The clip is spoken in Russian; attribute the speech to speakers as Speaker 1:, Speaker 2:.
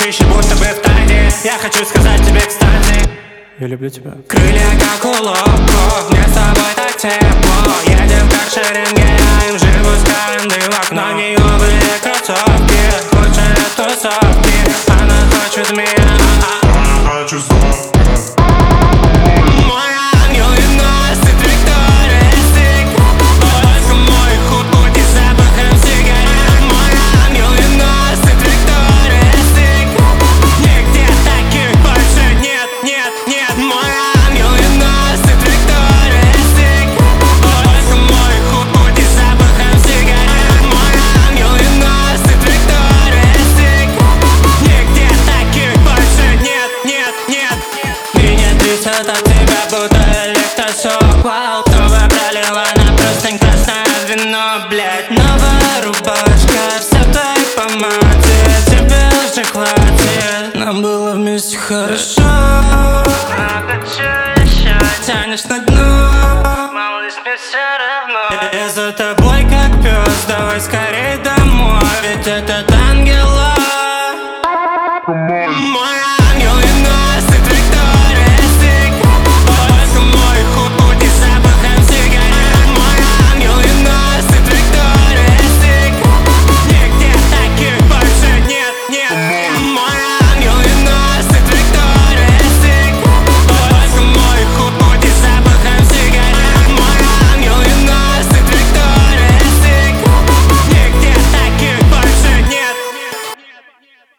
Speaker 1: чище, будто бы в тайне. Я хочу сказать тебе, кстати,
Speaker 2: я люблю тебя.
Speaker 1: Крылья как у локо, мне с тобой так тепло. Едем в каршеринге, а им же пускаем дым в окно. На нее были кроссовки, лучшие тусовки. Она хочет меня,
Speaker 3: она хочет снова.
Speaker 1: мой ангел и носит Victoria's Secret. Только мой худ будет запахом сигарет. Мой ангел и носит Victoria's Secret. Нигде таких больше нет, нет, нет. Мой ангел и носит Victoria's Secret. Только мой худ будет запахом сигарет. Мой ангел и носит Victoria's Secret. Нигде таких больше нет, нет, нет. Меня трясет от тебя, будто электрошок. Вау, снова пролила на простынь красное вино, блять. Новая рубашка, вся в твоей помаде. Тебе уже хватит, нам было вместе хорошо. Я хочу еще, тянешь на дно, малыш, мне все равно. Я за тобой как пес, давай скорей домой. Ведь это